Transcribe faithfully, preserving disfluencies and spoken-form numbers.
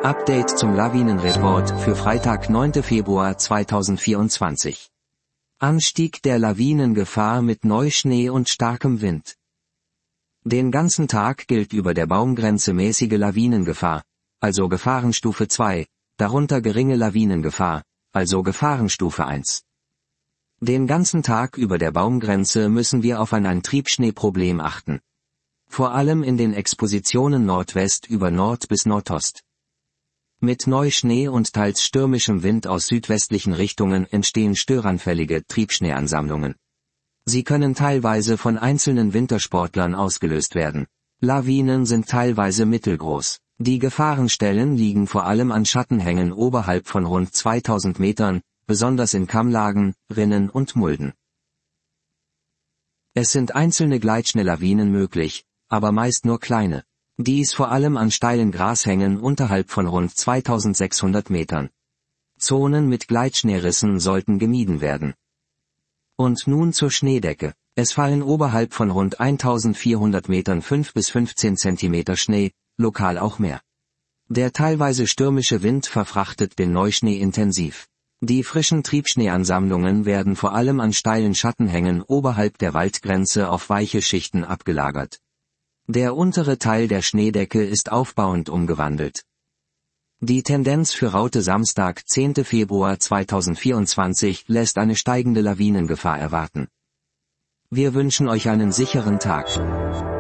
Update zum Lawinenreport für Freitag, neunten Februar zweitausendvierundzwanzig. Anstieg der Lawinengefahr mit Neuschnee und starkem Wind. Den ganzen Tag gilt über der Baumgrenze mäßige Lawinengefahr, also Gefahrenstufe zwei, darunter geringe Lawinengefahr, also Gefahrenstufe eins. Den ganzen Tag über der Baumgrenze müssen wir auf ein Triebschneeproblem achten. Vor allem in den Expositionen Nordwest über Nord bis Nordost. Mit Neuschnee und teils stürmischem Wind aus südwestlichen Richtungen entstehen störanfällige Triebschneeansammlungen. Sie können teilweise von einzelnen Wintersportlern ausgelöst werden. Lawinen sind teilweise mittelgroß. Die Gefahrenstellen liegen vor allem an Schattenhängen oberhalb von rund zweitausend Metern, besonders in Kammlagen, Rinnen und Mulden. Es sind einzelne Gleitschneelawinen möglich, aber meist nur kleine. Dies vor allem an steilen Grashängen unterhalb von rund zweitausendsechshundert Metern. Zonen mit Gleitschneerissen sollten gemieden werden. Und nun zur Schneedecke. Es fallen oberhalb von rund eintausendvierhundert Metern fünf bis fünfzehn Zentimeter Schnee, lokal auch mehr. Der teilweise stürmische Wind verfrachtet den Neuschnee intensiv. Die frischen Triebschneeansammlungen werden vor allem an steilen Schattenhängen oberhalb der Waldgrenze auf weiche Schichten abgelagert. Der untere Teil der Schneedecke ist aufbauend umgewandelt. Die Tendenz für Raute Samstag, zehnten Februar zweitausendvierundzwanzig lässt eine steigende Lawinengefahr erwarten. Wir wünschen euch einen sicheren Tag.